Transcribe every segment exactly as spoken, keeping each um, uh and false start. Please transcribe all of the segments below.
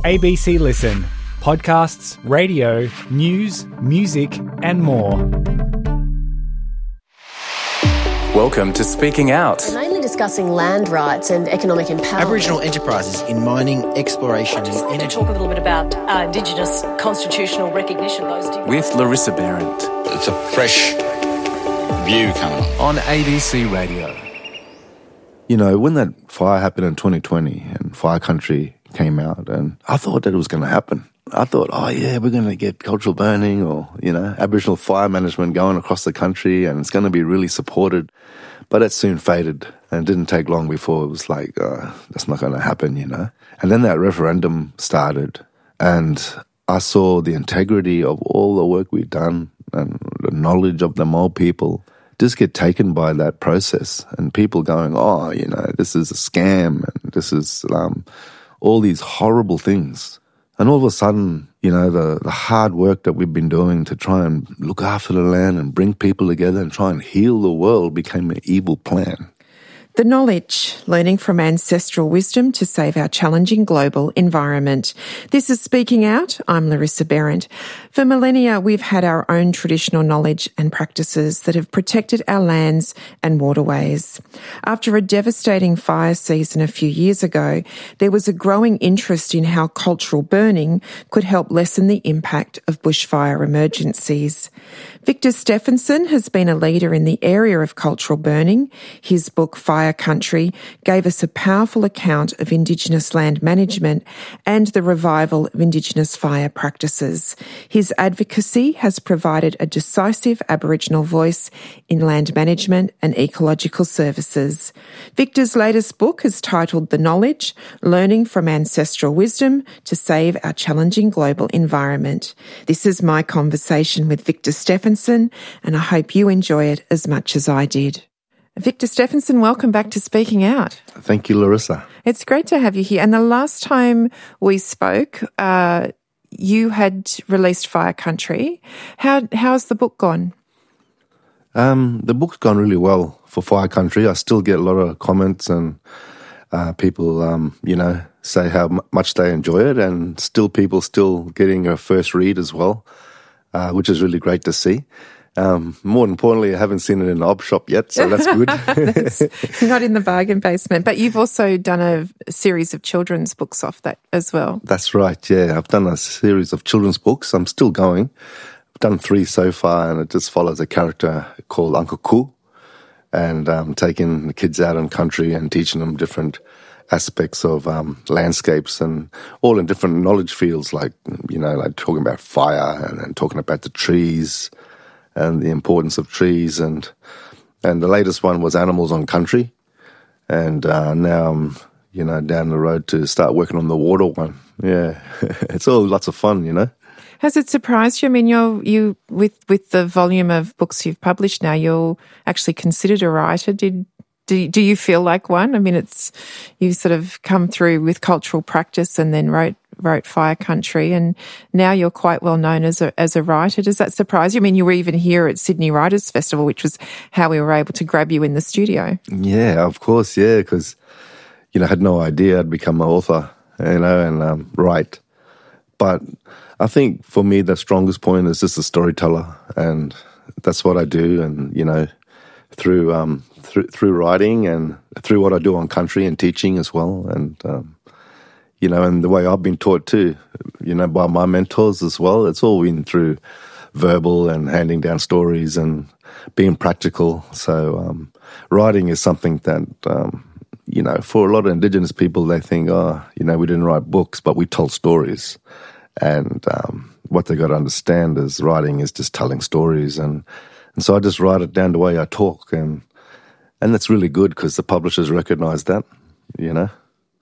A B C Listen. Podcasts, radio, news, music and more. Welcome to Speaking Out. We're mainly discussing land rights and economic empowerment. Aboriginal enterprises in mining, exploration I just and need energy. to talk a little bit about uh, Indigenous constitutional recognition. Those With Larissa Behrendt. It's a fresh view coming on. On A B C Radio. You know, when that fire happened in twenty twenty and Fire Country came out, and I thought that it was going to happen. I thought, oh yeah, we're going to get cultural burning or, you know, Aboriginal fire management going across the country and it's going to be really supported. But it soon faded and it didn't take long before it was like, uh, that's not going to happen, you know. And then that referendum started and I saw the integrity of all the work we'd done and the knowledge of the Māori people just get taken by that process and people going, oh, you know, this is a scam and this is um, all these horrible things. And all of a sudden, you know, the, the hard work that we've been doing to try and look after the land and bring people together and try and heal the world became an evil plan. The knowledge, learning from ancestral wisdom to save our challenging global environment. This is Speaking Out. I'm Larissa Behrendt. For millennia, we've had our own traditional knowledge and practices that have protected our lands and waterways. After a devastating fire season a few years ago, there was a growing interest in how cultural burning could help lessen the impact of bushfire emergencies. Victor Stephenson has been a leader in the area of cultural burning. His book, Fire Country, gave us a powerful account of Indigenous land management and the revival of Indigenous fire practices. His advocacy has provided a decisive Aboriginal voice in land management and ecological services. Victor's latest book is titled The Knowledge, Learning from Ancestral Wisdom to Save Our Challenging Global Environment. This is my conversation with Victor Stephenson, and I hope you enjoy it as much as I did. Victor Stephenson, welcome back to Speaking Out. Thank you, Larissa. It's great to have you here. And the last time we spoke, uh, you had released Fire Country. How how's the book gone? Um, the book's gone really well for Fire Country. I still get a lot of comments and uh, people, um, you know, say how m- much they enjoy it, and still people still getting a first read as well, uh, which is really great to see. Um, more importantly, I haven't seen it in the op shop yet, so that's good. That's not in the bargain basement. But you've also done a series of children's books off that as well. That's right, yeah. I've done a series of children's books. I'm still going. I've done three so far, and it just follows a character called Uncle Ku, and um, taking the kids out in country and teaching them different aspects of um, landscapes and all in different knowledge fields, like, you know, like talking about fire and, and talking about the trees and the importance of trees, and and the latest one was animals on country, and uh, now I'm, you know, down the road to start working on the water one. Yeah, it's all lots of fun, you know. Has it surprised you? I mean, you're you with with the volume of books you've published now, you're actually considered a writer. Did do do you feel like one? I mean, it's you sort of come through with cultural practice and then wrote. wrote Fire Country, and now you're quite well known as a as a writer. Does that surprise you? I mean, you were even here at Sydney Writers Festival, which was how we were able to grab you in the studio. Yeah, of course, yeah, because, you know, I had no idea I'd become an author, you know, and um, write. But I think for me, the strongest point is just a storyteller, and that's what I do. And, you know, through um, through through writing and through what I do on country and teaching as well, and um, you know, and the way I've been taught too, you know, by my mentors as well. It's all been through verbal and handing down stories and being practical. So um, writing is something that, um, you know, for a lot of Indigenous people, they think, oh, you know, we didn't write books, but we told stories. And um, what they got to understand is writing is just telling stories. And, and so I just write it down the way I talk. And, and that's really good because the publishers recognize that, you know.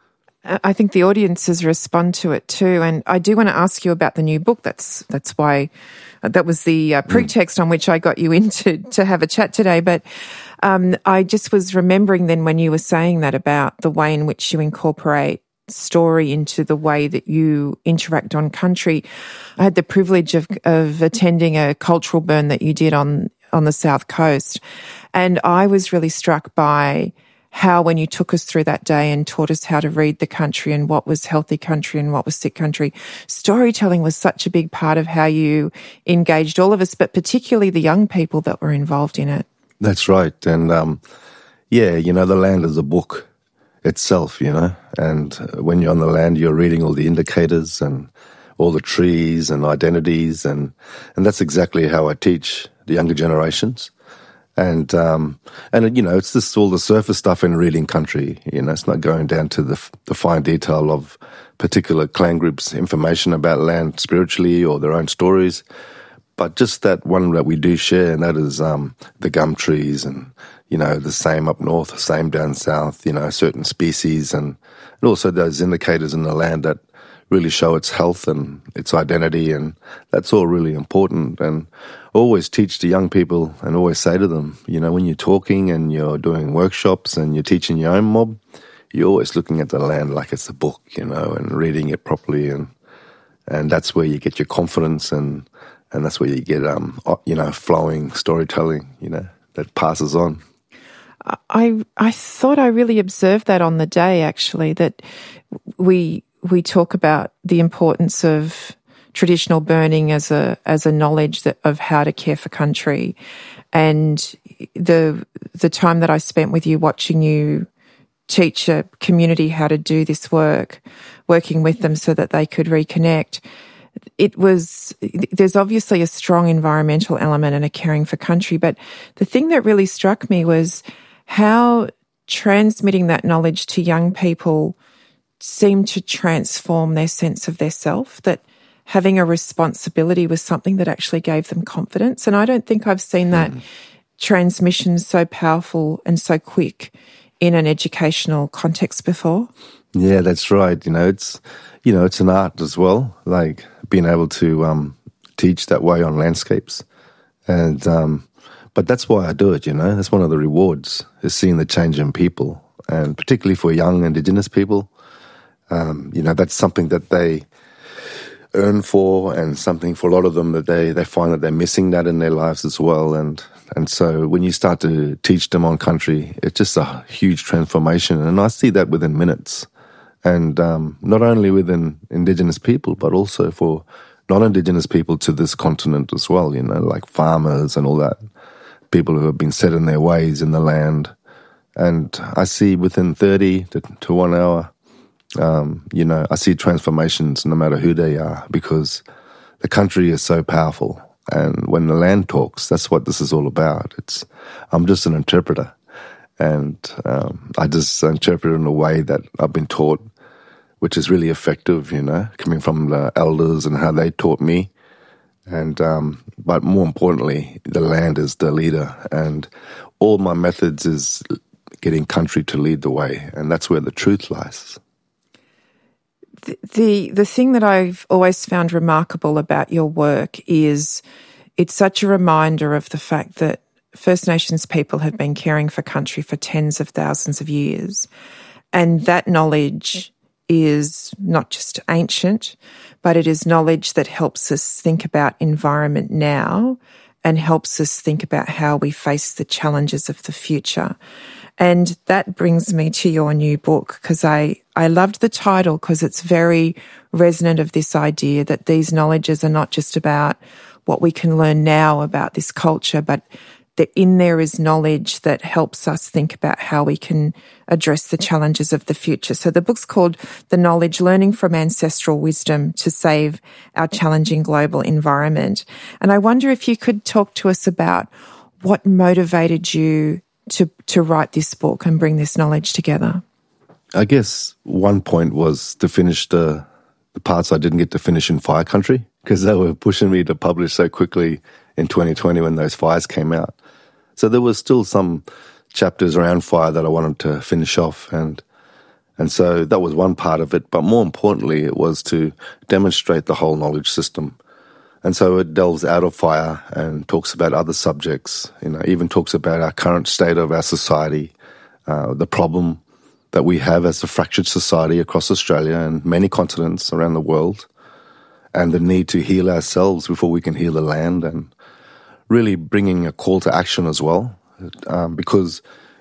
I think the audiences respond to it too, and I do want to ask you about the new book. That's that's why that was the uh, pretext mm. on which I got you in to, to have a chat today. But um, I just was remembering then when you were saying that about the way in which you incorporate story into the way that you interact on country. I had the privilege of of attending a cultural burn that you did on on the South Coast, and I was really struck by how when you took us through that day and taught us how to read the country and what was healthy country and what was sick country, storytelling was such a big part of how you engaged all of us, but particularly the young people that were involved in it. That's right. And um, yeah, you know, the land is a book itself, you know, and when you're on the land, you're reading all the indicators and all the trees and identities, and, and that's exactly how I teach the younger generations. And, um, and, you know, it's just all the surface stuff in reading country. You know, it's not going down to the, the fine detail of particular clan groups' information about land spiritually or their own stories. But just that one that we do share, and that is, um, the gum trees and, you know, the same up north, the same down south, you know, certain species, and, and also those indicators in the land that really show its health and its identity, and that's all really important. And always teach to young people and always say to them, you know, when you're talking and you're doing workshops and you're teaching your own mob, you're always looking at the land like it's a book, you know, and reading it properly, and and that's where you get your confidence, and and that's where you get, um, you know, flowing storytelling, you know, that passes on. I I thought I really observed that on the day, actually, that we we talk about the importance of traditional burning as a as a knowledge that of how to care for country, and the the time that I spent with you watching you teach a community how to do this work, working with them so that they could reconnect. It was, there's obviously a strong environmental element and a caring for country, but the thing that really struck me was how transmitting that knowledge to young people seemed to transform their sense of their self, that having a responsibility was something that actually gave them confidence. And I don't think I've seen that mm. transmission so powerful and so quick in an educational context before. Yeah, that's right. You know, it's, you know, it's an art as well, like being able to um, teach that way on landscapes. And, um, but that's why I do it, you know, that's one of the rewards, is seeing the change in people, and particularly for young Indigenous people. Um, you know, that's something that they earn for, and something for a lot of them that they, they find that they're missing that in their lives as well. And, and so when you start to teach them on country, it's just a huge transformation. And I see that within minutes. And um, not only within Indigenous people, but also for non-Indigenous people to this continent as well, you know, like farmers and all that, people who have been set in their ways in the land. And I see within thirty to, to one hour, Um, you know, I see transformations no matter who they are, because the country is so powerful. And when the land talks, that's what this is all about. It's, I'm just an interpreter, and um, I just interpret in a way that I've been taught, which is really effective, you know, coming from the elders and how they taught me. And um, but more importantly, the land is the leader, and all my methods is getting country to lead the way, and that's where the truth lies. The, the the thing that I've always found remarkable about your work is it's such a reminder of the fact that First Nations people have been caring for country for tens of thousands of years. And that knowledge is not just ancient, but it is knowledge that helps us think about environment now and helps us think about how we face the challenges of the future. And that brings me to your new book, because I, I loved the title because it's very resonant of this idea that these knowledges are not just about what we can learn now about this culture, but that in there is knowledge that helps us think about how we can address the challenges of the future. So the book's called The Knowledge, Learning from Ancestral Wisdom to Save Our Challenging Global Environment. And I wonder if you could talk to us about what motivated you to to write this book and bring this knowledge together. I guess one point was to finish the, the parts I didn't get to finish in Fire Country, because they were pushing me to publish so quickly in twenty twenty when those fires came out. So there was still some chapters around fire that I wanted to finish off, and and so that was one part of it. But more importantly, it was to demonstrate the whole knowledge system. And so it delves out of fire and talks about other subjects, you know, even talks about our current state of our society, uh, the problem that we have as a fractured society across Australia and many continents around the world, and the need to heal ourselves before we can heal the land, and really bringing a call to action as well, um, because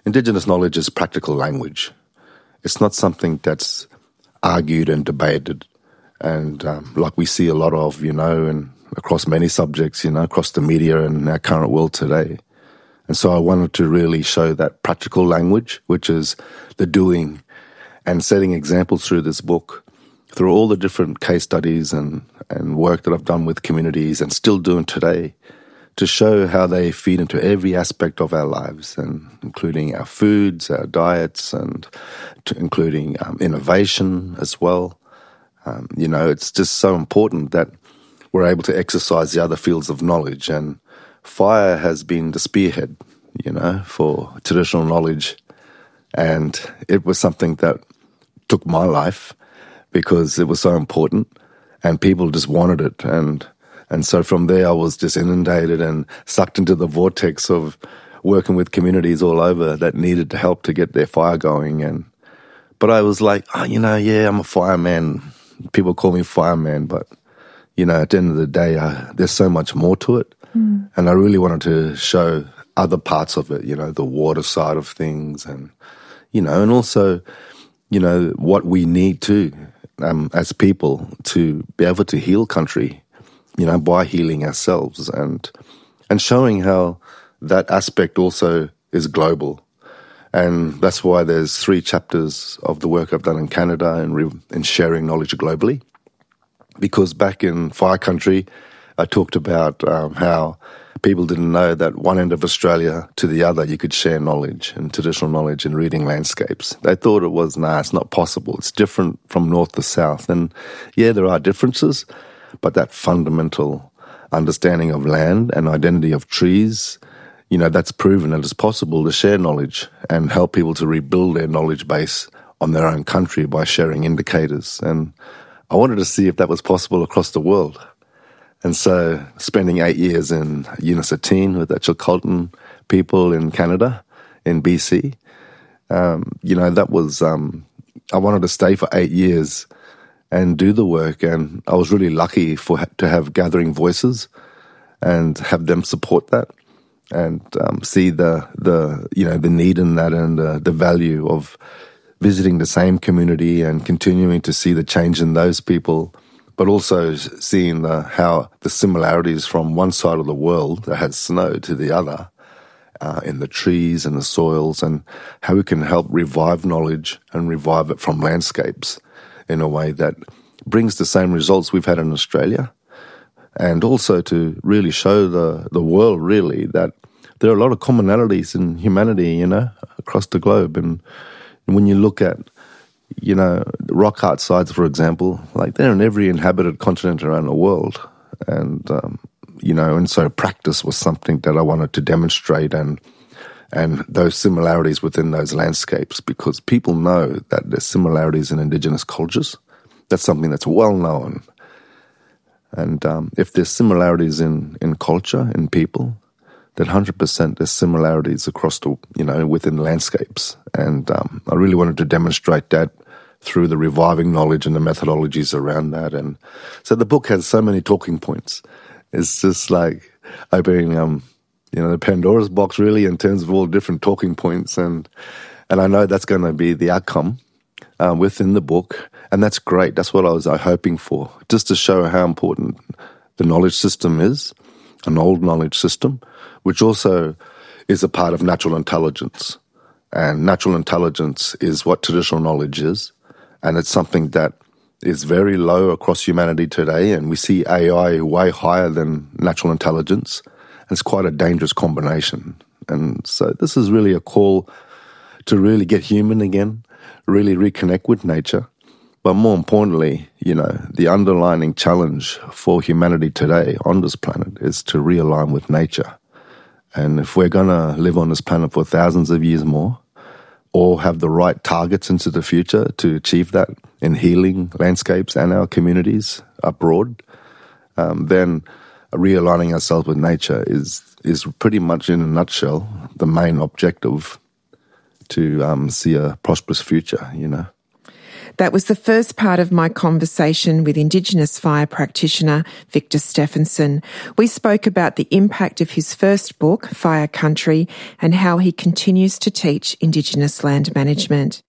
Indigenous knowledge is practical language. It's not something that's argued and debated, and um, like we see a lot of, you know, and across many subjects, you know, across the media and our current world today. And so I wanted to really show that practical language, which is the doing, and setting examples through this book, through all the different case studies and, and work that I've done with communities and still doing today, to show how they feed into every aspect of our lives, and including our foods, our diets, and to including um, innovation as well. Um, you know, it's just so important that we're able to exercise the other fields of knowledge, and fire has been the spearhead, you know, for traditional knowledge, and it was something that took my life because it was so important, and people just wanted it, and And so from there, I was just inundated and sucked into the vortex of working with communities all over that needed help to get their fire going. And but I was like, oh, you know, yeah, I'm a fireman. People call me fireman, but you know, at the end of the day, I, there's so much more to it. Mm. And I really wanted to show other parts of it. You know, the water side of things, and you know, and also, you know, what we need to um, as people to be able to heal country. You know, by healing ourselves, and and showing how that aspect also is global. And that's why there's three chapters of the work I've done in Canada and re- in sharing knowledge globally. Because back in Fire Country, I talked about um, how people didn't know that one end of Australia to the other, you could share knowledge and traditional knowledge and reading landscapes. They thought it was, nah, it's not possible. It's different from north to south. And yeah, there are differences, but that fundamental understanding of land and identity of trees, you know, that's proven that it's possible to share knowledge and help people to rebuild their knowledge base on their own country by sharing indicators. And I wanted to see if that was possible across the world. And so spending eight years in Unisatine with the Chilcotin people in Canada, in B C, um, you know, that was, um, I wanted to stay for eight years and do the work, and I was really lucky for to have Gathering Voices and have them support that, and um, see the the you know the need in that, and uh, the value of visiting the same community and continuing to see the change in those people, but also seeing the how the similarities from one side of the world that has snow to the other, uh, in the trees and the soils, and how we can help revive knowledge and revive it from landscapes in a way that brings the same results we've had in Australia, and also to really show the, the world, really, that there are a lot of commonalities in humanity, you know, across the globe. And, and when you look at, you know, rock art sites, for example, like they're in every inhabited continent around the world. And, um, you know, and so practice was something that I wanted to demonstrate, and and those similarities within those landscapes, because people know that there's similarities in Indigenous cultures. That's something that's well known. And um, if there's similarities in, in culture, in people, then one hundred percent there's similarities across the, you know, within landscapes. And um, I really wanted to demonstrate that through the reviving knowledge and the methodologies around that. And so the book has so many talking points. It's just like opening, um, you know, the Pandora's box, really, in terms of all different talking points. And and I know that's going to be the outcome uh, within the book. And that's great. That's what I was uh, hoping for, just to show how important the knowledge system is, an old knowledge system, which also is a part of natural intelligence. And natural intelligence is what traditional knowledge is. And it's something that is very low across humanity today. And we see A I way higher than natural intelligence. It's quite a dangerous combination. And so this is really a call to really get human again, really reconnect with nature. But more importantly, you know, the underlying challenge for humanity today on this planet is to realign with nature. And if we're going to live on this planet for thousands of years more, or have the right targets into the future to achieve that in healing landscapes and our communities abroad, um, then realigning ourselves with nature is is pretty much, in a nutshell, the main objective to um, see a prosperous future, you know. That was the first part of my conversation with Indigenous fire practitioner Victor Stephenson. We spoke about the impact of his first book, Fire Country, and how he continues to teach Indigenous land management.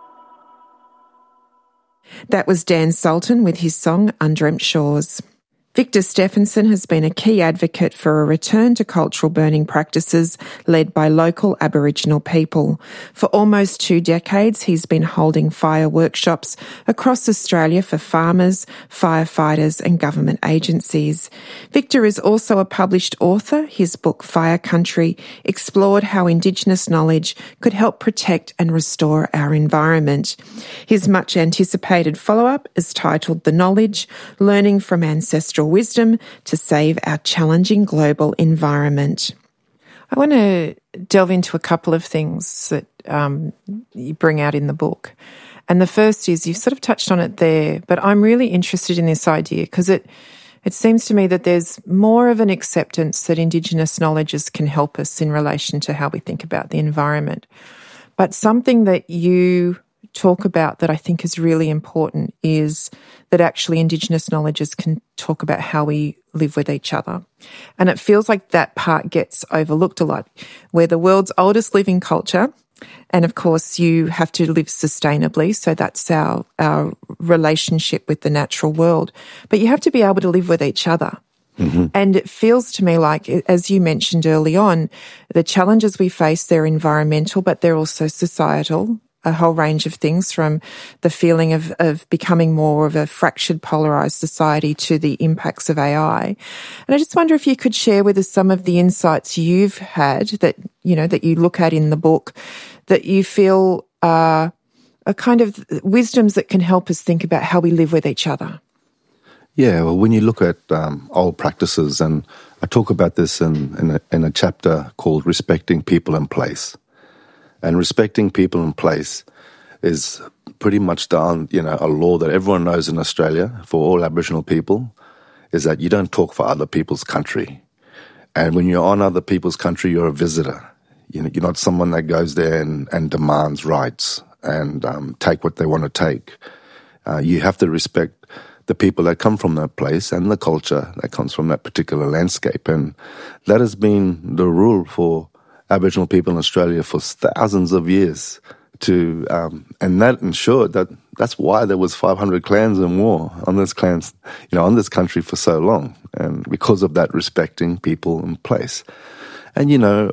That was Dan Sultan with his song Undreamt Shores. Victor Stephenson has been a key advocate for a return to cultural burning practices led by local Aboriginal people. For almost two decades, he's been holding fire workshops across Australia for farmers, firefighters and government agencies. Victor is also a published author. His book, Fire Country, explored how Indigenous knowledge could help protect and restore our environment. His much anticipated follow-up is titled The Knowledge, Learning from Ancestral Wisdom to Save Our Challenging Global Environment. I want to delve into a couple of things that um, you bring out in the book. And the first is, you've sort of touched on it there, but I'm really interested in this idea because it, it seems to me that there's more of an acceptance that Indigenous knowledges can help us in relation to how we think about the environment. But something that you talk about that I think is really important is that actually Indigenous knowledges can talk about how we live with each other. And it feels like that part gets overlooked a lot. We're the world's oldest living culture. And of course, you have to live sustainably. So that's our, our relationship with the natural world. But you have to be able to live with each other. Mm-hmm. And it feels to me like, as you mentioned early on, the challenges we face, they're environmental, but they're also societal. A whole range of things, from the feeling of, of becoming more of a fractured, polarised society to the impacts of A I. And I just wonder if you could share with us some of the insights you've had that, you know, that you look at in the book that you feel are, are kind of wisdoms that can help us think about how we live with each other. Yeah, well, when you look at um, old practices, and I talk about this in, in, a, in a chapter called Respecting People and Place. And respecting people and place is pretty much done, you know, a law that everyone knows in Australia for all Aboriginal people, is that you don't talk for other people's country. And when you're on other people's country, you're a visitor. You know, you're not someone that goes there and, and demands rights and um, take what they want to take. Uh, you have to respect the people that come from that place and the culture that comes from that particular landscape. And that has been the rule for Aboriginal people in Australia for thousands of years, to um, and that ensured that that's why there was five hundred clans in war on this clans, you know, on this country for so long, and because of that respecting people and place. And you know,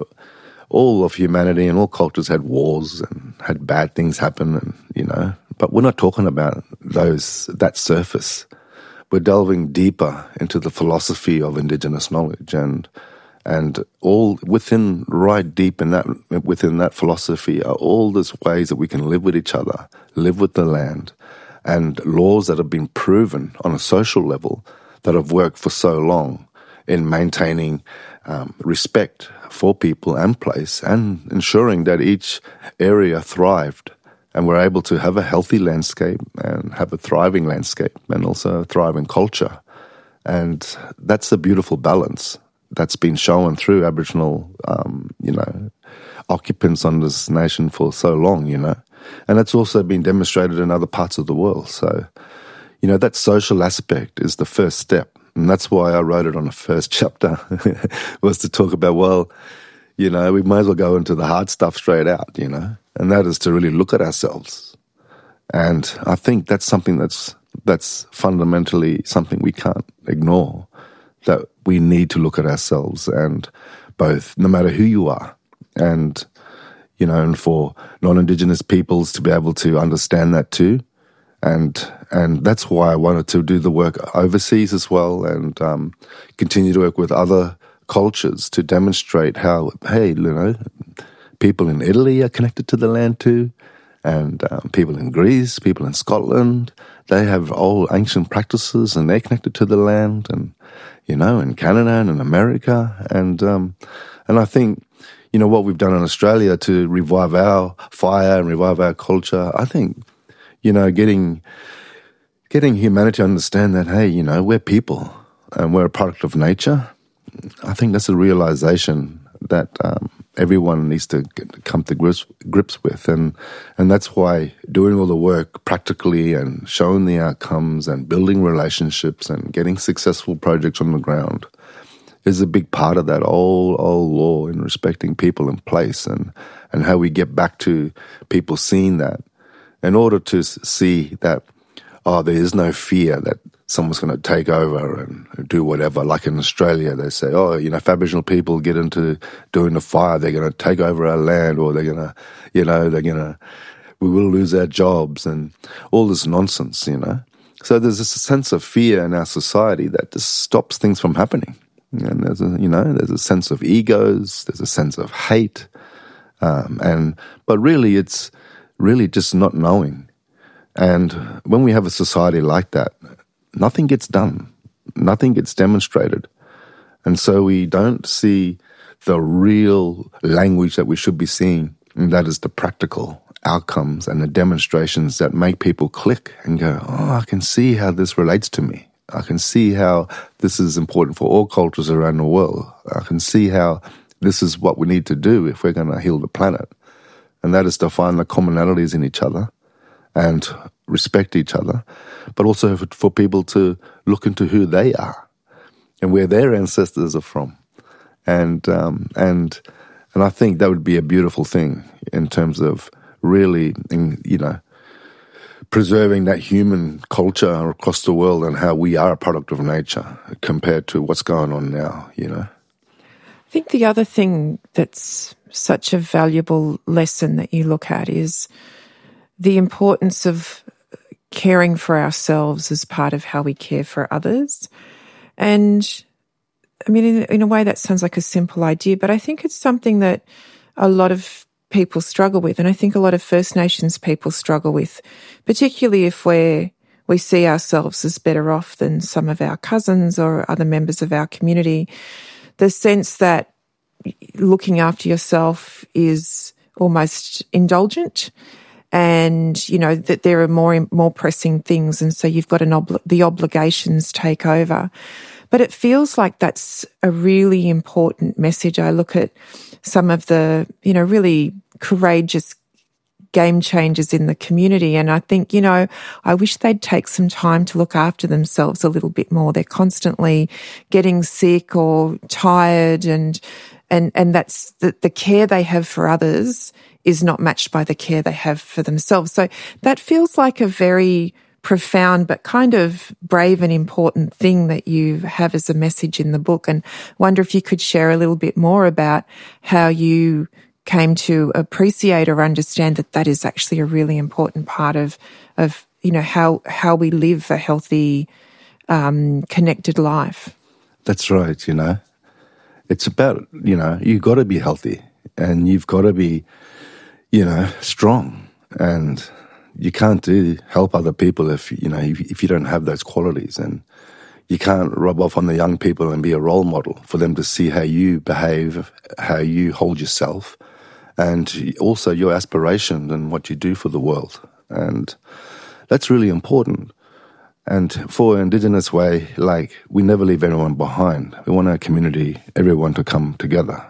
all of humanity and all cultures had wars and had bad things happen, and you know, but we're not talking about those that surface. We're delving deeper into the philosophy of Indigenous knowledge, and. And all within, right deep in that, within that philosophy are all these ways that we can live with each other, live with the land, and laws that have been proven on a social level that have worked for so long in maintaining um, respect for people and place, and ensuring that each area thrived and we're able to have a healthy landscape and have a thriving landscape and also a thriving culture. And that's a beautiful balance that's been shown through Aboriginal, um, you know, occupants on this nation for so long, you know. And it's also been demonstrated in other parts of the world. So, you know, that social aspect is the first step. And that's why I wrote it on the first chapter, was to talk about, well, you know, we might as well go into the hard stuff straight out, you know. And that is to really look at ourselves. And I think that's something that's that's fundamentally something we can't ignore, that we need to look at ourselves, and both, no matter who you are, and, you know, and for non-Indigenous peoples to be able to understand that too. And and that's why I wanted to do the work overseas as well, and um, continue to work with other cultures to demonstrate how, hey, you know, people in Italy are connected to the land too, and um, people in Greece, people in Scotland, they have old ancient practices and they're connected to the land, and you know, in Canada and in America. And um, and I think, you know, what we've done in Australia to revive our fire and revive our culture, I think, you know, getting getting humanity to understand that, hey, you know, we're people and we're a product of nature, I think that's a realization that um, everyone needs to get, come to grips, grips with. And, and that's why doing all the work practically and showing the outcomes and building relationships and getting successful projects on the ground is a big part of that old, old law in respecting people and place, and, and how we get back to people seeing that in order to see that, oh, there is no fear that someone's going to take over and do whatever. Like in Australia, they say, oh, you know, if Aboriginal people get into doing the fire, they're going to take over our land, or they're going to, you know, they're going to, we will lose our jobs, and all this nonsense, you know. So there's this sense of fear in our society that just stops things from happening. And there's a, you know, there's a sense of egos, there's a sense of hate, um, and but really, it's really just not knowing. And when we have a society like that, nothing gets done, nothing gets demonstrated. And so we don't see the real language that we should be seeing, and that is the practical outcomes and the demonstrations that make people click and go, oh, I can see how this relates to me. I can see how this is important for all cultures around the world. I can see how this is what we need to do if we're going to heal the planet. And that is to find the commonalities in each other and respect each other, but also for, for people to look into who they are and where their ancestors are from. And um, and and I think that would be a beautiful thing in terms of really, in, you know, preserving that human culture across the world and how we are a product of nature compared to what's going on now, you know. I think the other thing that's such a valuable lesson that you look at is the importance of caring for ourselves as part of how we care for others. And I mean, in, in a way that sounds like a simple idea, but I think it's something that a lot of people struggle with. And I think a lot of First Nations people struggle with, particularly if we're, we see ourselves as better off than some of our cousins or other members of our community. The sense that looking after yourself is almost indulgent, and, you know, that there are more more pressing things, and so you've got an obli- the obligations take over. But it feels like that's a really important message. I look at some of the, you know, really courageous game changers in the community, and I think, you know, I wish they'd take some time to look after themselves a little bit more. They're constantly getting sick or tired, and and and that's the, the care they have for others is not matched by the care they have for themselves. So that feels like a very profound but kind of brave and important thing that you have as a message in the book. And wonder if you could share a little bit more about how you came to appreciate or understand that that is actually a really important part of, of you know, how how we live a healthy, um, connected life. That's right, you know. It's about, you know, you've got to be healthy and you've got to be, you know, strong, and you can't do help other people if, you know, if, if you don't have those qualities, and you can't rub off on the young people and be a role model for them to see how you behave, how you hold yourself, and also your aspiration and what you do for the world. And that's really important. And for Indigenous Way, like, we never leave anyone behind. We want our community, everyone to come together.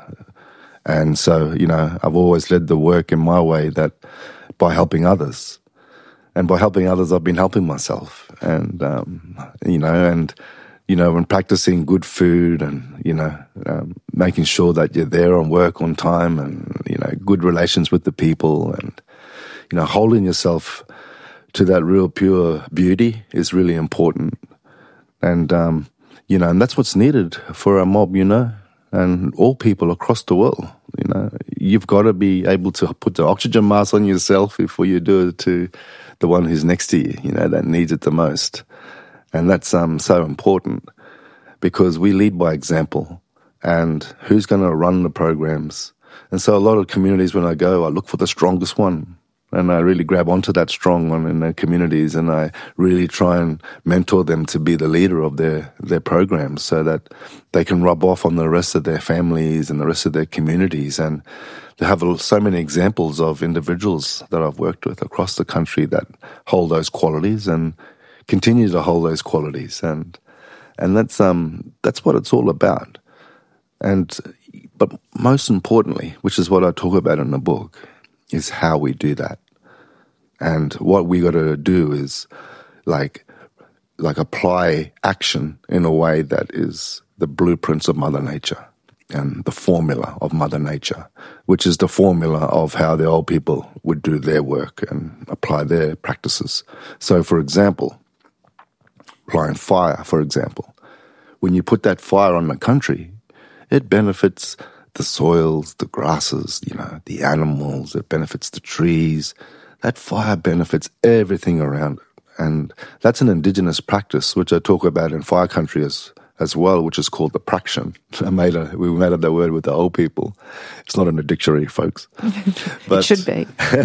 And so, you know, I've always led the work in my way that by helping others. And by helping others, I've been helping myself. And, um, you know, and, you know, when practicing good food and, you know, um, making sure that you're there on work on time, and, you know, good relations with the people, and, you know, holding yourself to that real pure beauty is really important. And, um, you know, and that's what's needed for our mob, you know, and all people across the world. You know, you've got to be able to put the oxygen mask on yourself before you do it to the one who's next to you, you know, that needs it the most. And that's um, so important, because we lead by example, and who's going to run the programs. And so a lot of communities, when I go, I look for the strongest one, and I really grab onto that strong one in their communities, and I really try and mentor them to be the leader of their, their programs, so that they can rub off on the rest of their families and the rest of their communities. And they have so many examples of individuals that I've worked with across the country that hold those qualities and continue to hold those qualities. And and that's um that's what it's all about. And but most importantly, which is what I talk about in the book, is how we do that. And what we got to do is like like apply action in a way that is the blueprints of Mother Nature and the formula of Mother Nature, which is the formula of how the old people would do their work and apply their practices. So, for example, applying fire, for example. When you put that fire on the country, it benefits the soils, the grasses, you know, the animals, it benefits the trees. That fire benefits everything around it. And that's an indigenous practice, which I talk about in Fire Country as, as well, which is called the praction. I made a, we made up that word with the old people. It's not in the dictionary, folks. But, it should be.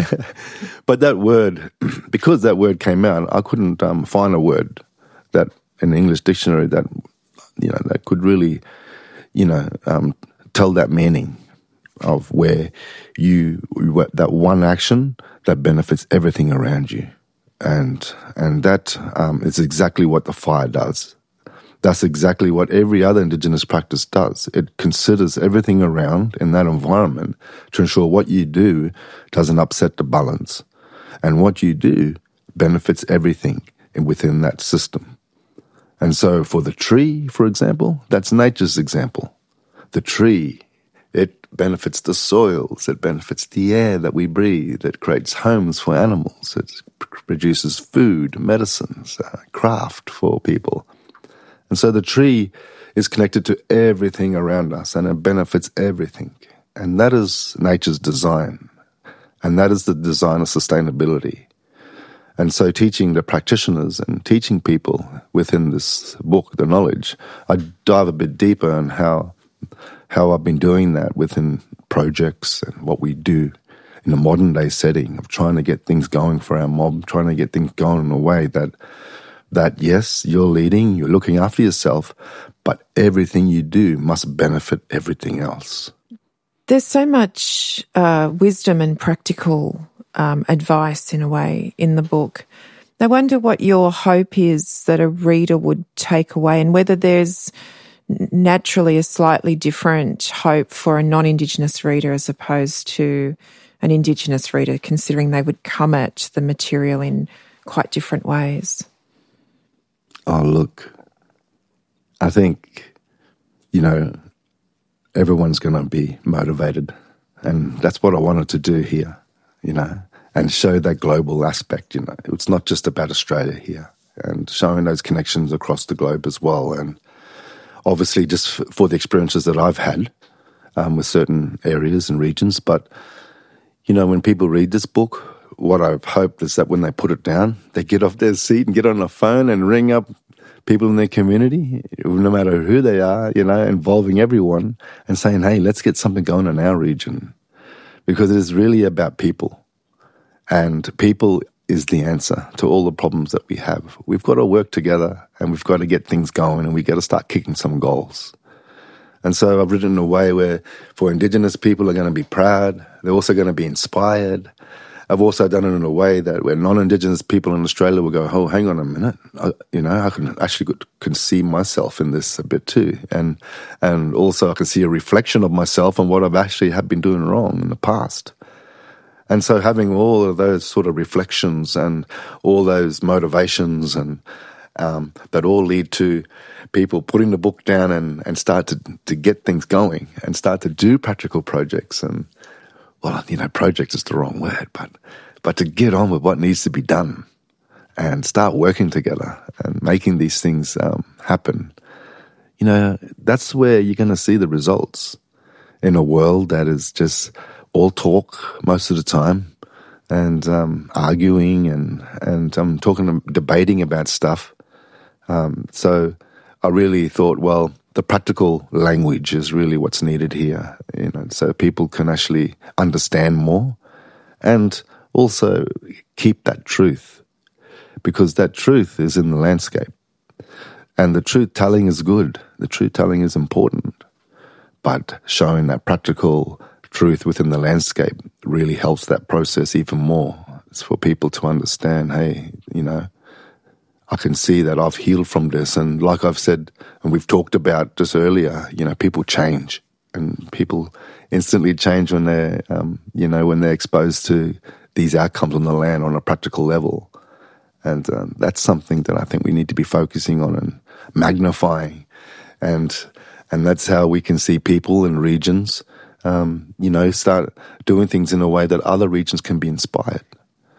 But that word, because that word came out, I couldn't um, find a word that in the English dictionary that, you know, that could really, you know, um, tell that meaning of where you, that one action that benefits everything around you. And and that um, is exactly what the fire does. That's exactly what every other Indigenous practice does. It considers everything around in that environment to ensure what you do doesn't upset the balance. And what you do benefits everything within that system. And so for the tree, for example, that's nature's example. The tree, it benefits the soils, it benefits the air that we breathe, it creates homes for animals, it produces food, medicines, uh, craft for people. And so the tree is connected to everything around us and it benefits everything. And that is nature's design. And that is the design of sustainability. And so teaching the practitioners and teaching people within this book, the knowledge, I dive a bit deeper on how how I've been doing that within projects and what we do in a modern day setting of trying to get things going for our mob, trying to get things going in a way that, that yes, you're leading, you're looking after yourself, but everything you do must benefit everything else. There's so much uh, wisdom and practical um, advice in a way in the book. I wonder what your hope is that a reader would take away and whether there's naturally a slightly different hope for a non-Indigenous reader as opposed to an Indigenous reader, considering they would come at the material in quite different ways. Oh, look, I think, you know, everyone's going to be motivated. And that's what I wanted to do here, you know, and show that global aspect, you know. It's not just about Australia here, and showing those connections across the globe as well. And obviously just for the experiences that I've had um, with certain areas and regions. But, you know, when people read this book, what I've hoped is that when they put it down, they get off their seat and get on the phone and ring up people in their community, no matter who they are, you know, involving everyone and saying, hey, let's get something going in our region. Because it is really about people. And people is the answer to all the problems that we have. We've got to work together and we've got to get things going and we've got to start kicking some goals. And so I've written in a way where for Indigenous people are going to be proud, they're also going to be inspired. I've also done it in a way that where non-Indigenous people in Australia will go, oh, hang on a minute, I, you know, I can actually can see myself in this a bit too. And and also I can see a reflection of myself and what I've actually have been doing wrong in the past. And so having all of those sort of reflections and all those motivations and um, that all lead to people putting the book down and, and start to, to get things going and start to do practical projects. And, well, you know, project is the wrong word, but, but to get on with what needs to be done and start working together and making these things um, happen. You know, that's where you're going to see the results in a world that is just all talk most of the time and um, arguing and, and um, talking, debating about stuff. Um, so I really thought, well, the practical language is really what's needed here, you know, so people can actually understand more and also keep that truth, because that truth is in the landscape. And the truth telling is good. The truth telling is important. But showing that practical truth within the landscape really helps that process even more. It's for people to understand, hey, you know, I can see that I've healed from this. And like I've said, and we've talked about just earlier, you know, people change. And people instantly change when they're, um, you know, when they're exposed to these outcomes on the land on a practical level. And um, that's something that I think we need to be focusing on and magnifying. And and that's how we can see people in regions, um, you know, start doing things in a way that other regions can be inspired.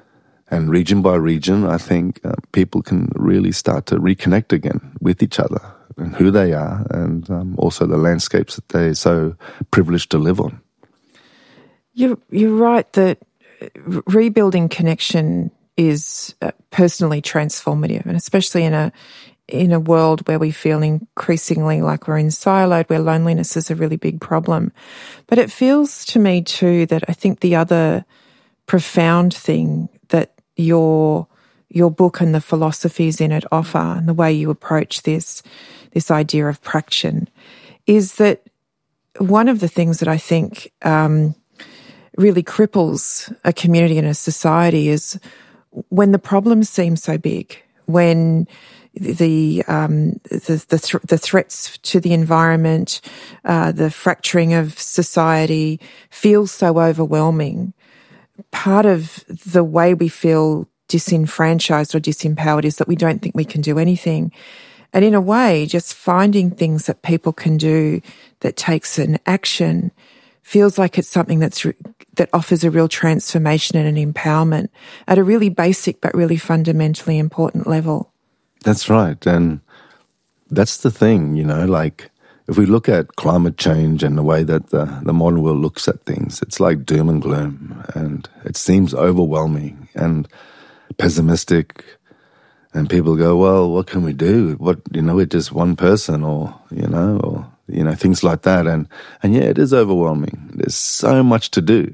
And region by region, I think uh, people can really start to reconnect again with each other and who they are, and um, also the landscapes that they're so privileged to live on. You're, you're right that rebuilding connection is uh, personally transformative, and especially in a in a world where we feel increasingly like we're in siloed, where loneliness is a really big problem. But it feels to me too that I think the other profound thing that your your book and the philosophies in it offer, and the way you approach this this idea of praction, is that one of the things that I think um, really cripples a community and a society is when the problems seem so big, when the um, the the, th- the threats to the environment, uh, the fracturing of society feels so overwhelming. Part of the way we feel disenfranchised or disempowered is that we don't think we can do anything. And in a way, just finding things that people can do that takes an action feels like it's something that's re- that offers a real transformation and an empowerment at a really basic but really fundamentally important level. That's right. And that's the thing, you know, like if we look at climate change and the way that the, the modern world looks at things, it's like doom and gloom, and it seems overwhelming and pessimistic. And people go, well, what can we do? What, you know, we're just one person, or, you know, or, you know, things like that. And, and yeah, it is overwhelming. There's so much to do.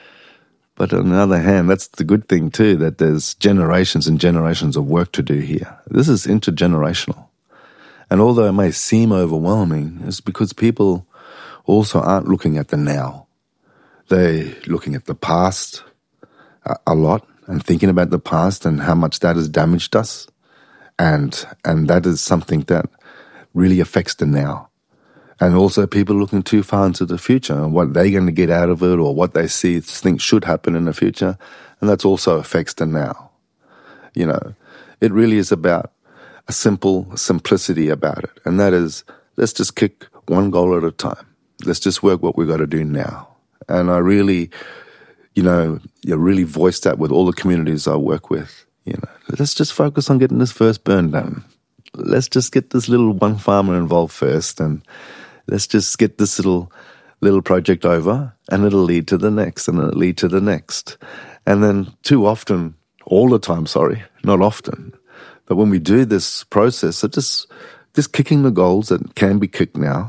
But on the other hand, that's the good thing too, that there's generations and generations of work to do here. This is intergenerational. And although it may seem overwhelming, it's because people also aren't looking at the now. They're looking at the past a, a lot and thinking about the past and how much that has damaged us. And and that is something that really affects the now. And also people looking too far into the future and what they're going to get out of it, or what they see think should happen in the future. And that also affects the now. You know, it really is about a simple simplicity about it. And that is, let's just kick one goal at a time. Let's just work what we've got to do now. And I really, you know, you really voice that with all the communities I work with. You know, let's just focus on getting this first burn done. Let's just get this little one farmer involved first, and let's just get this little little project over, and it'll lead to the next, and it'll lead to the next. And then too often, all the time, sorry, not often, but when we do this process of just, just kicking the goals that can be kicked now,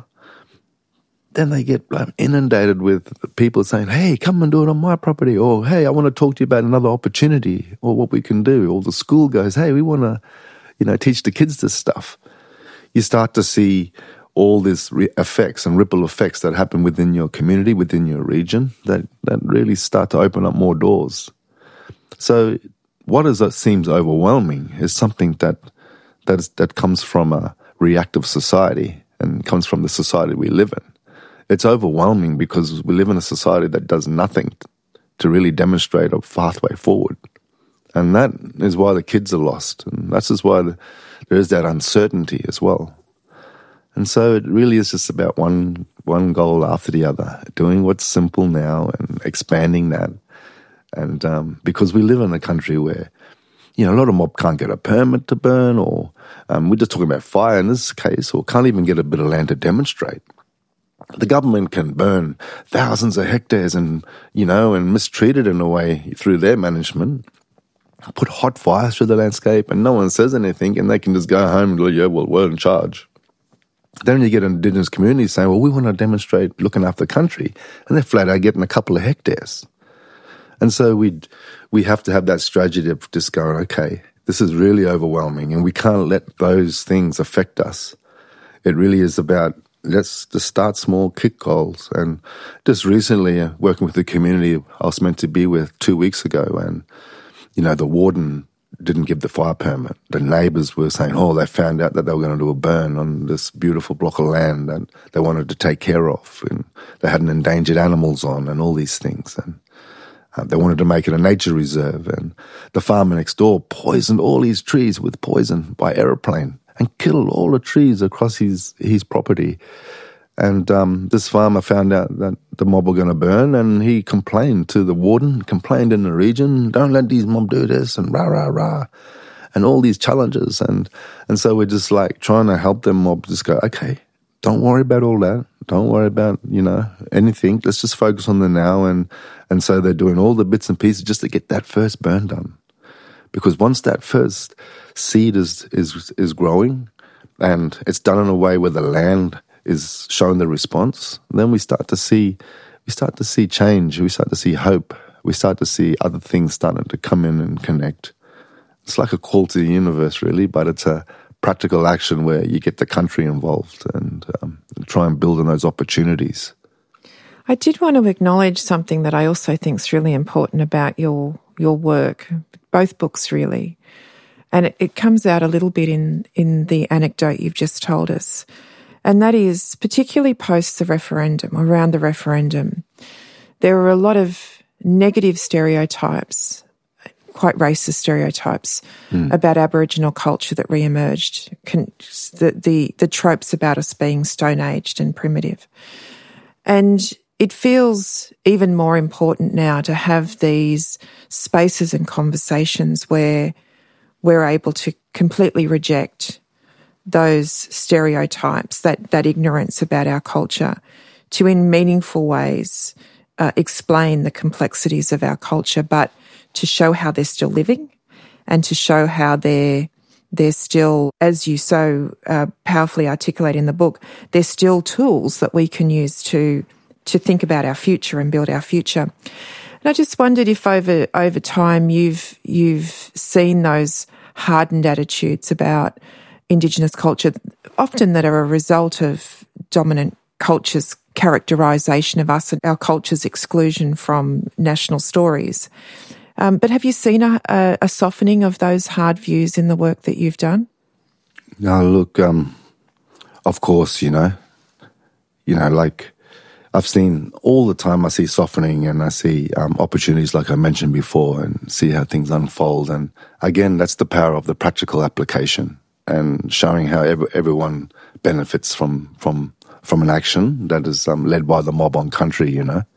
then they get like, inundated with people saying, hey, come and do it on my property, or hey, I want to talk to you about another opportunity, or what we can do. Or the school goes, hey, we want to, you know, teach the kids this stuff. You start to see all these re- effects and ripple effects that happen within your community, within your region, that, that really start to open up more doors. So what is that seems overwhelming is something that that, is, that comes from a reactive society and comes from the society we live in. It's overwhelming because we live in a society that does nothing to really demonstrate a pathway forward. And that is why the kids are lost. And that's just why the, there is that uncertainty as well. And so it really is just about one one goal after the other, doing what's simple now and expanding that. And um, because we live in a country where, you know, a lot of mob can't get a permit to burn, or um, we're just talking about fire in this case, or can't even get a bit of land to demonstrate. The government can burn thousands of hectares and, you know, and mistreat it in a way through their management, put hot fires through the landscape, and no one says anything, and they can just go home and go, yeah, well, we're in charge. Then you get Indigenous communities saying, well, we want to demonstrate looking after the country, and they're flat out getting a couple of hectares. And so we we have to have that strategy of just going, okay, this is really overwhelming, and we can't let those things affect us. It really is about, let's just start small, kick goals. And just recently, uh, working with the community I was meant to be with two weeks ago, and, you know, the warden didn't give the fire permit. The neighbours were saying, oh, they found out that they were going to do a burn on this beautiful block of land that they wanted to take care of. And they had an endangered animals on and all these things. And uh, they wanted to make it a nature reserve. And the farmer next door poisoned all his trees with poison by aeroplane and killed all the trees across his, his property. And um, this farmer found out that the mob were going to burn, and he complained to the warden, complained in the region, don't let these mob do this, and rah, rah, rah, and all these challenges. And, and so we're just like trying to help them mob just go, okay, don't worry about all that. Don't worry about, you know, anything. Let's just focus on the now. And, and so they're doing all the bits and pieces just to get that first burn done. Because once that first seed is, is, is growing and it's done in a way where the land is showing the response, then we start to see, we start to see change. We start to see hope. We start to see other things starting to come in and connect. It's like a call to the universe, really, but it's a practical action where you get the country involved and um, try and build on those opportunities. I did want to acknowledge something that I also think is really important about your your work, both books really, and it, it comes out a little bit in, in the anecdote you've just told us, and that is particularly post the referendum, around the referendum, there were a lot of negative stereotypes, quite racist stereotypes mm. about Aboriginal culture that re-emerged, Con- the, the, the tropes about us being stone-aged and primitive. And it feels even more important now to have these spaces and conversations where we're able to completely reject those stereotypes, that, that ignorance about our culture, to in meaningful ways uh, explain the complexities of our culture, but to show how they're still living and to show how they're, they're still, as you so uh, powerfully articulate in the book, they're still tools that we can use to to think about our future and build our future. And I just wondered if over over time you've you've seen those hardened attitudes about Indigenous culture, often that are a result of dominant culture's characterisation of us and our culture's exclusion from national stories. Um, but have you seen a, a, a softening of those hard views in the work that you've done? No, look, um, of course, you know, you know, like I've seen all the time, I see softening and I see um, opportunities like I mentioned before and see how things unfold. And again, that's the power of the practical application and showing how every, everyone benefits from, from, from an action that is um, led by the mob on country, you know.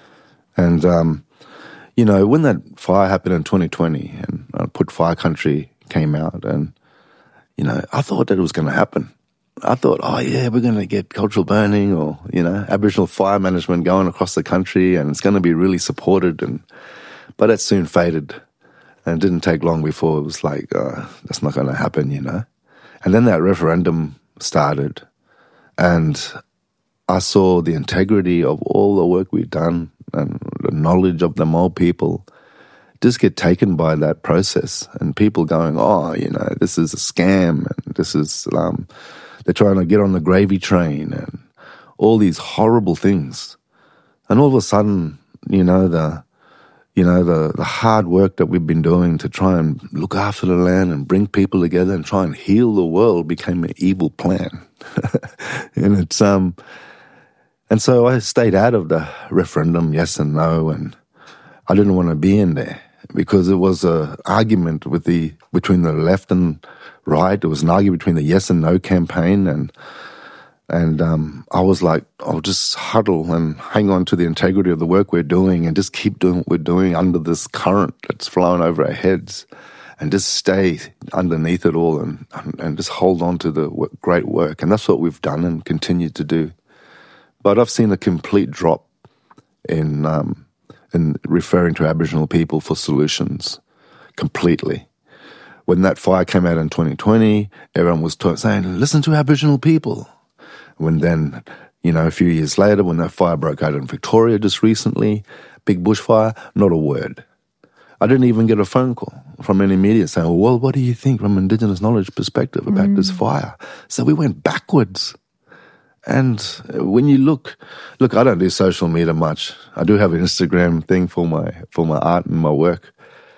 And, um, you know, when that fire happened in twenty twenty and uh, Put Fire Country came out and, you know, I thought that it was going to happen. I thought, oh yeah, we're going to get cultural burning or, you know, Aboriginal fire management going across the country and it's going to be really supported. And, but it soon faded and it didn't take long before it was like, uh, that's not going to happen, you know. And then that referendum started and I saw the integrity of all the work we'd done and the knowledge of the Mob people just get taken by that process and people going, oh, you know, this is a scam and this is, um, they're trying to get on the gravy train and all these horrible things. And all of a sudden, you know, the, you know, the, the hard work that we've been doing to try and look after the land and bring people together and try and heal the world became an evil plan. and it's, um, And so I stayed out of the referendum, yes and no, and I didn't want to be in there because it was an argument with the between the left and right. It was an argument between the yes and no campaign, and and um, I was like, I'll just huddle and hang on to the integrity of the work we're doing and just keep doing what we're doing under this current that's flowing over our heads and just stay underneath it all and, and just hold on to the great work. And that's what we've done and continue to do. But I've seen a complete drop in um, in referring to Aboriginal people for solutions completely. When that fire came out in twenty twenty, everyone was t- saying, listen to Aboriginal people. When then, you know, a few years later, when that fire broke out in Victoria just recently, big bushfire, not a word. I didn't even get a phone call from any media saying, well, what do you think from an Indigenous knowledge perspective about mm. this fire? So we went backwards. And when you look, look, I don't do social media much. I do have an Instagram thing for my for my art and my work.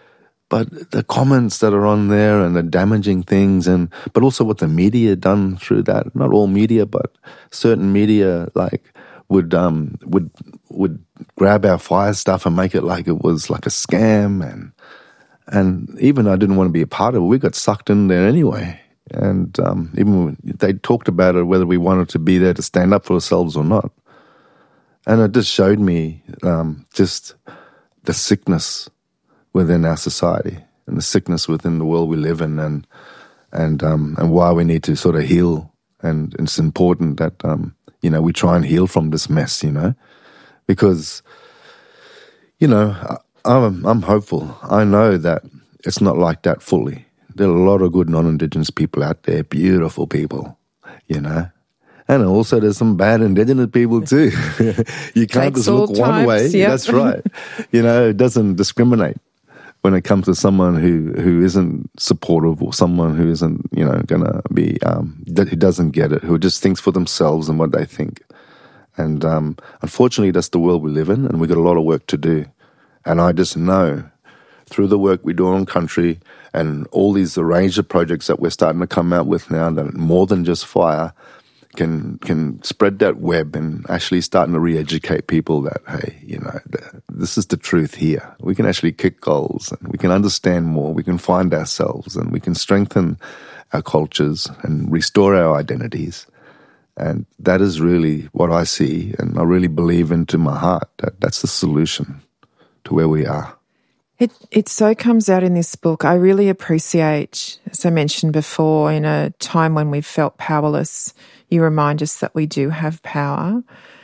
But the comments that are on there and the damaging things, and but also what the media done through that. Not all media, but certain media like would um would would grab our fire stuff and make it like it was like a scam, and and even I didn't want to be a part of it. We got sucked in there anyway. And um, even when they talked about it, whether we wanted to be there to stand up for ourselves or not. And it just showed me um, just the sickness within our society and the sickness within the world we live in, and and um, and why we need to sort of heal. And it's important that um, you know we try and heal from this mess, you know, because you know I'm I'm hopeful. I know that it's not like that fully. There are a lot of good non-Indigenous people out there, beautiful people, you know. And also there's some bad Indigenous people too. You can't Takes just look all one types, way. yep. That's right. You know, it doesn't discriminate when it comes to someone who, who isn't supportive, or someone who isn't, you know, going to be, um, who doesn't get it, who just thinks for themselves and what they think. And um, unfortunately, that's the world we live in, and we've got a lot of work to do. And I just know through the work we do on country and all these range of projects that we're starting to come out with now, that more than just fire, can can spread that web and actually starting to re-educate people that, hey, you know, the, this is the truth here. We can actually kick goals, and we can understand more, we can find ourselves, and we can strengthen our cultures and restore our identities. And that is really what I see, and I really believe into my heart that that's the solution to where we are. It it so comes out in this book. I really appreciate, as I mentioned before, in a time when we've felt powerless, you remind us that we do have power.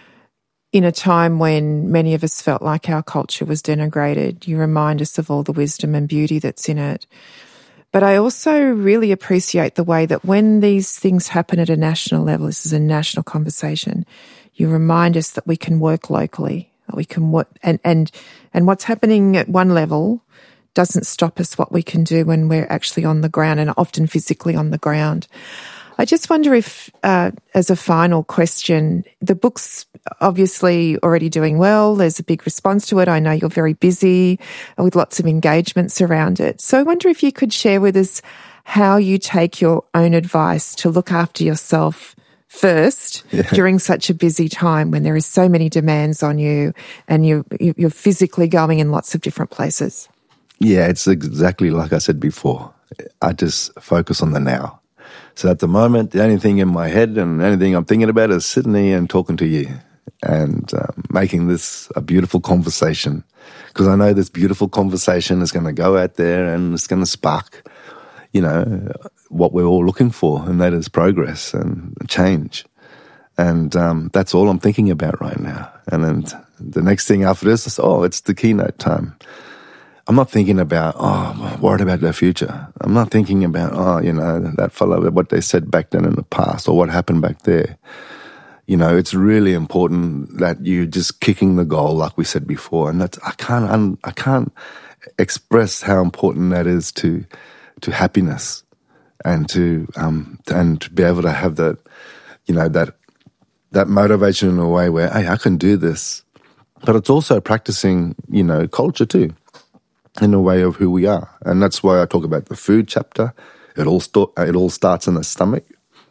In a time when many of us felt like our culture was denigrated, you remind us of all the wisdom and beauty that's in it. But I also really appreciate the way that when these things happen at a national level, this is a national conversation, you remind us that we can work locally, that we can work, and, and, and what's happening at one level doesn't stop us what we can do when we're actually on the ground, and often physically on the ground. I just wonder if, uh, as a final question, the book's obviously already doing well. There's a big response to it. I know you're very busy with lots of engagements around it. So I wonder if you could share with us how you take your own advice to look after yourself first yeah. during such a busy time when there is so many demands on you and you, you're physically going in lots of different places. Yeah, it's exactly like I said before. I just focus on the now. So at the moment, the only thing in my head and the only thing I'm thinking about is sitting here and talking to you and um, making this a beautiful conversation, because I know this beautiful conversation is going to go out there and it's going to spark, you know, what we're all looking for, and that is progress and change. And um, that's all I'm thinking about right now. And then the next thing after this is, oh, it's the keynote time. I'm not thinking about, oh, I'm worried about the future. I'm not thinking about, oh, you know, that fellow, what they said back then in the past or what happened back there. You know, it's really important that you're just kicking the goal, like we said before. And that's, I can't, un, I can't express how important that is to, to happiness and to, um, and to be able to have that, you know, that, that motivation in a way where, hey, I can do this. But it's also practicing, you know, culture too, in a way of who we are. And that's why I talk about the food chapter. It all st- it all starts in the stomach.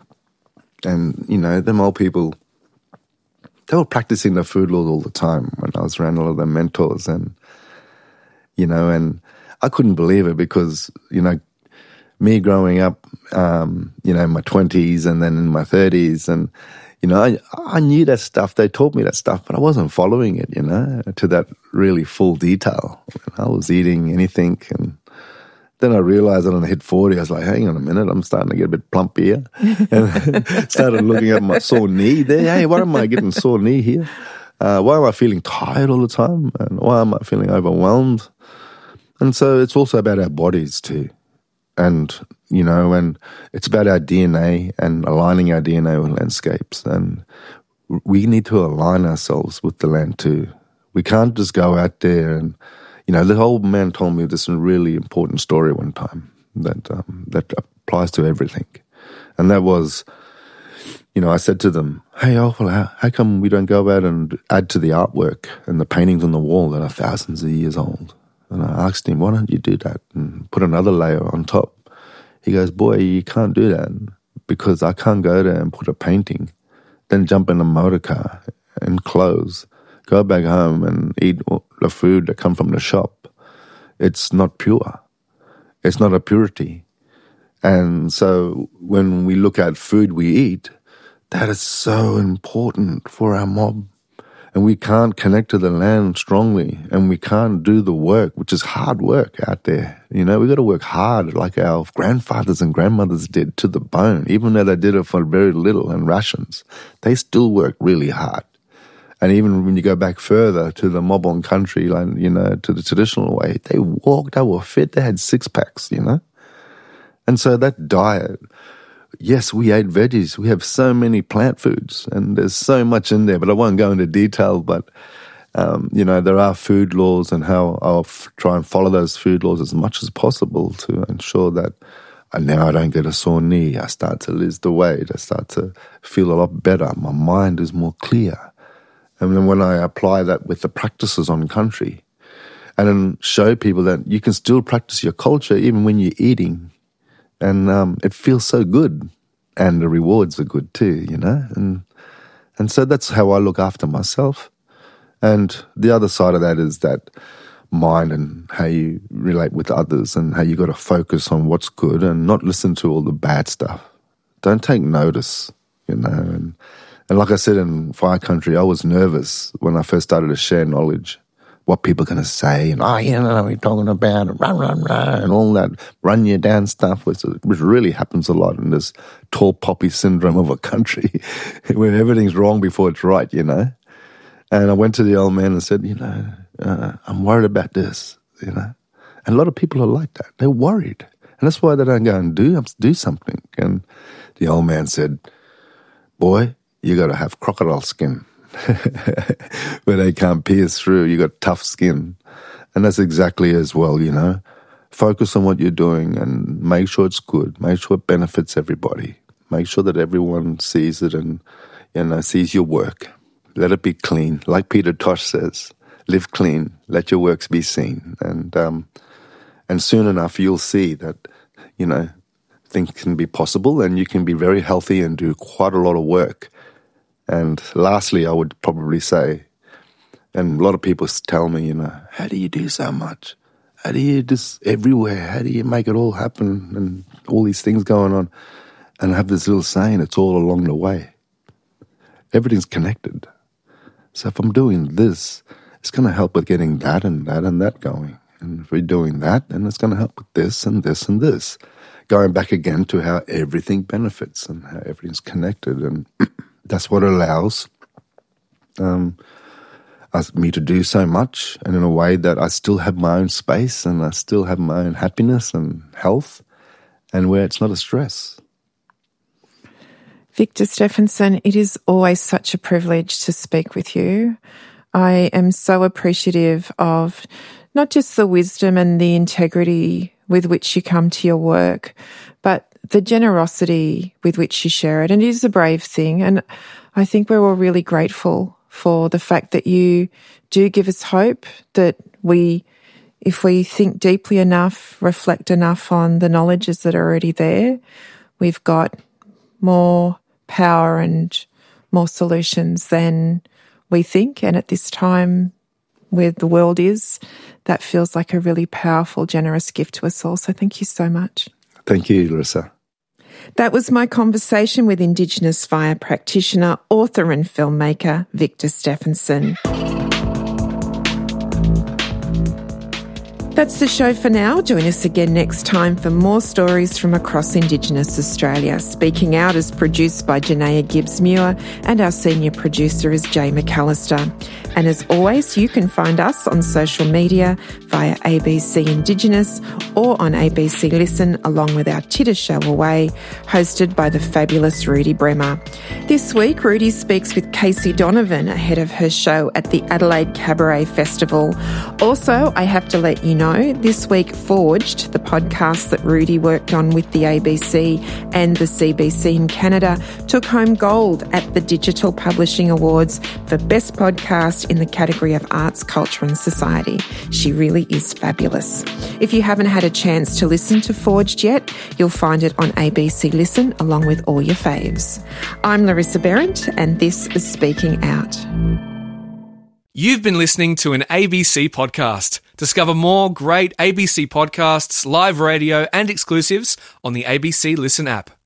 And, you know, them old people, they were practicing the food laws all the time when I was around a lot of their mentors. And, you know, and I couldn't believe it because, you know, me growing up, um, you know, in my twenties and then in my thirties, and, you know, I, I knew that stuff. They taught me that stuff, but I wasn't following it, you know, to that really full detail. I was eating anything, and then I realized that when I hit forty, I was like, hang on a minute, I'm starting to get a bit plump here. And started looking at my sore knee there. Hey, why am I getting sore knee here? Uh, why am I feeling tired all the time? And why am I feeling overwhelmed? And so it's also about our bodies too. And, you know, and it's about our D N A and aligning our D N A with landscapes. And we need to align ourselves with the land too. We can't just go out there and, you know, the old man told me this really important story one time that um, that applies to everything. And that was, you know, I said to them, hey, oh, well, how, how come we don't go out and add to the artwork and the paintings on the wall that are thousands of years old? And I asked him, why don't you do that and put another layer on top? He goes, boy, you can't do that because I can't go there and put a painting, then jump in a motor car and clothes, go back home and eat the food that come from the shop. It's not pure. It's not a purity. And so when we look at food we eat, that is so important for our mob. And we can't connect to the land strongly, and we can't do the work, which is hard work out there. You know, we got to work hard like our grandfathers and grandmothers did, to the bone. Even though they did it for very little and rations, they still worked really hard. And even when you go back further to the mob on country, like, you know, to the traditional way, they walked, they were fit, they had six packs, you know. And so that diet, yes, we ate veggies. We have so many plant foods, and there's so much in there, but I won't go into detail. But, um, you know, there are food laws, and how I'll f- try and follow those food laws as much as possible to ensure that I, now I don't get a sore knee. I start to lose the weight. I start to feel a lot better. My mind is more clear. And then when I apply that with the practices on country, and then show people that you can still practice your culture even when you're eating, and um, it feels so good, and the rewards are good too, you know. And and so that's how I look after myself. And the other side of that is that mind and how you relate with others, and how you got to focus on what's good and not listen to all the bad stuff. Don't take notice, you know. And and like I said, in Fire Country, I was nervous when I first started to share knowledge. What people are going to say, and, oh, you know what we're talking about, and run, run, run, and all that run you down stuff, which, which really happens a lot in this tall poppy syndrome of a country where everything's wrong before it's right, you know. And I went to the old man and said, you know, uh, I'm worried about this, you know. And a lot of people are like that. They're worried. And that's why they don't go and do, do something. And the old man said, boy, you got to have crocodile skin. Where they can't pierce through, you got tough skin. And that's exactly as well, you know. Focus on what you're doing and make sure it's good. Make sure it benefits everybody. Make sure that everyone sees it and, you know, sees your work. Let it be clean. Like Peter Tosh says, live clean. Let your works be seen. And um, and soon enough you'll see that, you know, things can be possible, and you can be very healthy and do quite a lot of work. And lastly, I would probably say, and a lot of people tell me, you know, how do you do so much? How do you just everywhere? How do you make it all happen and all these things going on? And I have this little saying, it's all along the way. Everything's connected. So if I'm doing this, it's going to help with getting that and that and that going. And if we're doing that, then it's going to help with this and this and this. Going back again to how everything benefits and how everything's connected. And that's what allows um, us, me to do so much, and in a way that I still have my own space, and I still have my own happiness and health, and where it's not a stress. Victor Stephenson, it is always such a privilege to speak with you. I am so appreciative of not just the wisdom and the integrity with which you come to your work, but the generosity with which you share it. And it is a brave thing. And I think we're all really grateful for the fact that you do give us hope, that we, if we think deeply enough, reflect enough on the knowledges that are already there, we've got more power and more solutions than we think. And at this time where the world is, that feels like a really powerful, generous gift to us all. So thank you so much. Thank you, Larissa. That was my conversation with Indigenous fire practitioner, author and filmmaker Victor Stephenson. That's the show for now. Join us again next time for more stories from across Indigenous Australia. Speaking Out is produced by Janaea Gibbs-Muir, and our senior producer is Jay McAllister. And as always, you can find us on social media via A B C Indigenous or on A B C Listen, along with our Titter Show Away, hosted by the fabulous Rudy Bremer. This week, Rudy speaks with Casey Donovan ahead of her show at the Adelaide Cabaret Festival. Also, I have to let you know, this week Forged, the podcast that Rudy worked on with the A B C and the C B C in Canada, took home gold at the Digital Publishing Awards for Best Podcast in the category of Arts, Culture and Society. She really is fabulous. If you haven't had a chance to listen to Forged yet, you'll find it on A B C Listen along with all your faves. I'm Larissa Behrendt, and this is Speaking Out. You've been listening to an A B C podcast. Discover more great A B C podcasts, live radio, and exclusives on the A B C Listen app.